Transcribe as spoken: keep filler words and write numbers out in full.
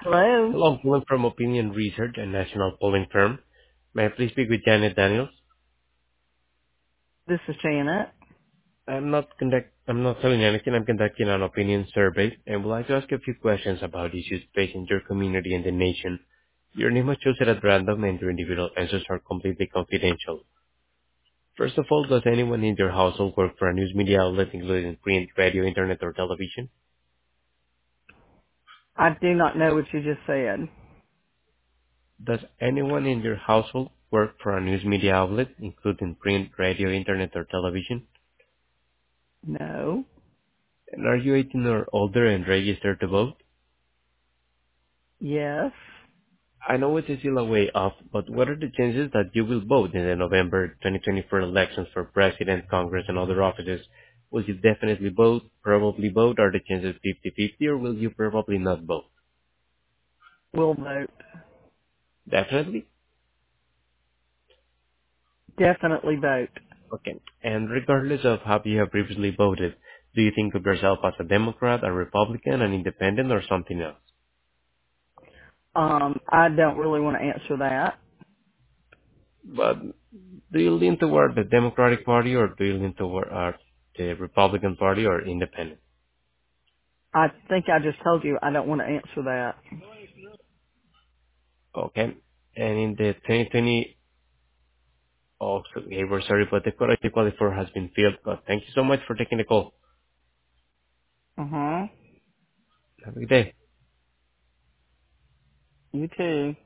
Hello, Hello, I'm calling from Opinion Research, a national polling firm. May I please speak with Janet Daniels? this is Janet. I'm not conduct I'm not selling anything. I'm conducting an opinion survey and would like to ask a few questions about issues facing your community and the nation. Your name was chosen at random and your individual answers are completely confidential. First of all, does anyone in your household work for a news media outlet including print, radio, internet, or television? I do not know what you just said. Does anyone in your household work for a news media outlet including print, radio, internet, or television? No. And are you eighteen or older and registered to vote? Yes. I know it is still a way off, but what are the chances that you will vote in the November twenty twenty-four elections for President, Congress, and other offices? Will you definitely vote, probably vote? Are the chances fifty-fifty, or will you probably not vote? Will vote. Definitely? Definitely vote. Okay. And regardless of how you have previously voted, do you think of yourself as a Democrat, a Republican, an independent, or something else? Um, I don't really want to answer that. But do you lean toward the Democratic Party, or do you lean toward uh, the Republican Party, or independent? I think I just told you I don't want to answer that. Okay. And in the twenty twenty, oh, so, okay, we're sorry, but the quality qualifier has been filled. But thank you so much for taking the call. Uh huh. Have a good day. You too.